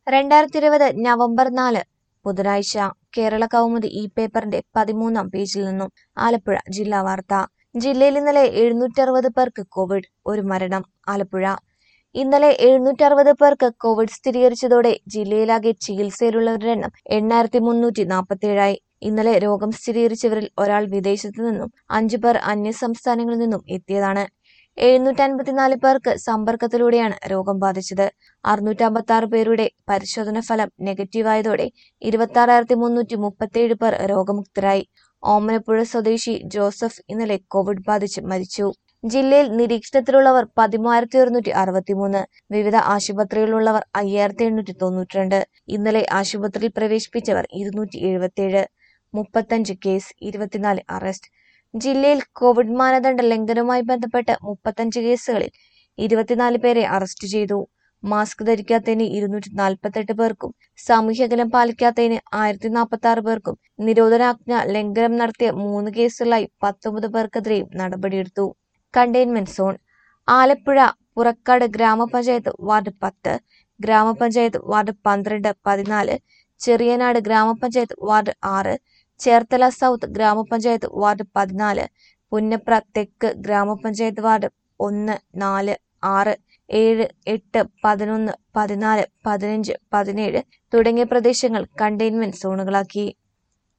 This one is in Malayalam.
2020 നവംബർ 4 ബുധനാഴ്ച കേരള കൗമുദി ഈ പേപ്പറിന്റെ 13-ാം പേജിൽ നിന്നും ആലപ്പുഴ ജില്ലാ വാർത്ത. ജില്ലയിൽ ഇന്നലെ 760 പേർക്ക് കോവിഡ്, ഒരു മരണം. ആലപ്പുഴ ഇന്നലെ 760 പേർക്ക് കോവിഡ് സ്ഥിരീകരിച്ചതോടെ ജില്ലയിലാകെ ചികിത്സയിലുള്ളവരുടെ എണ്ണം 8347ആയി. ഇന്നലെ രോഗം സ്ഥിരീകരിച്ചവരിൽ ഒരാൾ വിദേശത്തു നിന്നും 5 പേർ അന്യസംസ്ഥാനങ്ങളിൽ നിന്നും എത്തിയതാണ്. 754 പേർക്ക് സമ്പർക്കത്തിലൂടെയാണ് രോഗം ബാധിച്ചത്. 656 പേരുടെ പരിശോധന ഫലം നെഗറ്റീവായതോടെ 26,337 പേർ രോഗമുക്തരായി. ഓമനപ്പുഴ സ്വദേശി ജോസഫ് ഇന്നലെ കോവിഡ് ബാധിച്ച് മരിച്ചു. ജില്ലയിൽ നിരീക്ഷണത്തിലുള്ളവർ 13,163. വിവിധ ആശുപത്രികളിലുള്ളവർ 5,892. ഇന്നലെ ആശുപത്രിയിൽ പ്രവേശിപ്പിച്ചവർ 277. 35 കേസ്, 24 അറസ്റ്റ്. ജില്ലയിൽ കോവിഡ് മാനദണ്ഡ ലംഘനവുമായി ബന്ധപ്പെട്ട് 35 കേസുകളിൽ 24 പേരെ അറസ്റ്റ് ചെയ്തു. മാസ്ക് ധരിക്കാത്തതിന് 248 പേർക്കും സാമൂഹ്യഅകലം പാലിക്കാത്തതിന് 1046 പേർക്കും നിരോധനാജ്ഞ ലംഘനം നടത്തിയ 3 കേസുകളിലായി 19 പേർക്കെതിരെയും നടപടിയെടുത്തു. Containment zone. ആലപ്പുഴ പുറക്കാട് ഗ്രാമപഞ്ചായത്ത് വാർഡ് 10, ഗ്രാമപഞ്ചായത്ത് വാർഡ് 12, 14, ചെറിയനാട് ഗ്രാമപഞ്ചായത്ത് വാർഡ് 6, ചേർത്തല സൗത്ത് ഗ്രാമപഞ്ചായത്ത് വാർഡ് 14, പുന്നപ്ര തെക്ക് ഗ്രാമപഞ്ചായത്ത് വാർഡ് 1, 4, 6, 7, 8, 11, 14, 15, 17 തുടങ്ങിയ പ്രദേശങ്ങൾ കണ്ടെയ്ൻമെന്റ് സോണുകളാക്കി.